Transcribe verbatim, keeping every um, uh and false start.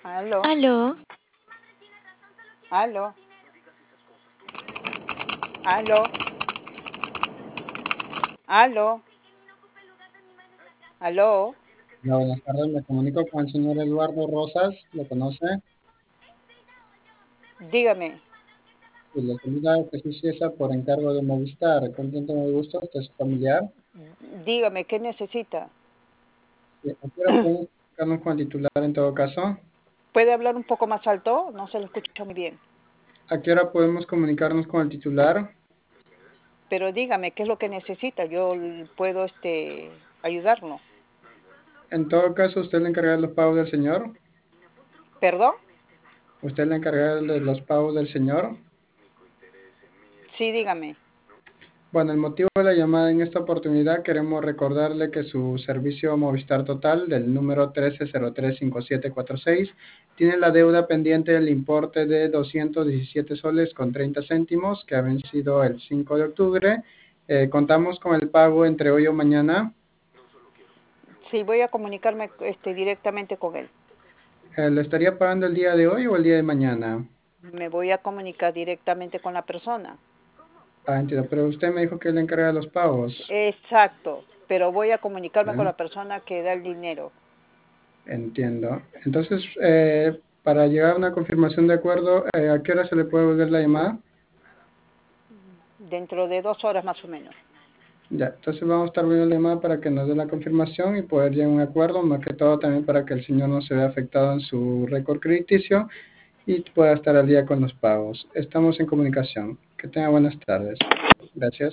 Aló, Aló, aló, aló, aló, aló. Hola, buenas tardes, me comunico con el señor Eduardo Rosas, ¿lo conoce? Dígame, Y le saluda Jesús Ciesa por encargo de Movistar. ¿Con quién tengo el gusto? ¿Usted es su familiar? dígame, ¿qué necesita? Sí, ¿a qué hora podemos comunicarnos con el titular en todo caso? ¿Puede hablar un poco más alto? No se lo escucha muy bien. ¿A qué hora podemos comunicarnos con el titular? Pero dígame, ¿qué es lo que necesita? Yo l- puedo este ayudarlo. En todo caso, ¿usted es la encargada de los pagos del señor? ¿Perdón? ¿Usted es la encargada de los pagos del señor? Sí, dígame. Bueno, el motivo de la llamada en esta oportunidad queremos recordarle que su servicio Movistar Total del número trece cero tres cinco siete cuatro seis tiene la deuda pendiente del importe de doscientos diecisiete soles con treinta céntimos que ha vencido el cinco de octubre. Eh, contamos con el pago entre hoy o mañana. Sí, voy a comunicarme este directamente con él. Eh, ¿lo estaría pagando el día de hoy o el día de mañana? Me voy a comunicar directamente con la persona. Ah, entiendo, pero usted me dijo que le encarga de los pagos. Exacto, pero voy a comunicarme con ¿Ya? la persona que da el dinero. Entiendo. Entonces, eh, para llegar a una confirmación de acuerdo, eh, ¿a qué hora se le puede volver la llamada? Dentro de dos horas más o menos. Ya, entonces vamos a estar viendo la llamada para que nos dé la confirmación y poder llegar a un acuerdo, más que todo también para que el señor no se vea afectado en su récord crediticio y pueda estar al día con los pagos. Estamos en comunicación. Que tenga buenas tardes. Gracias.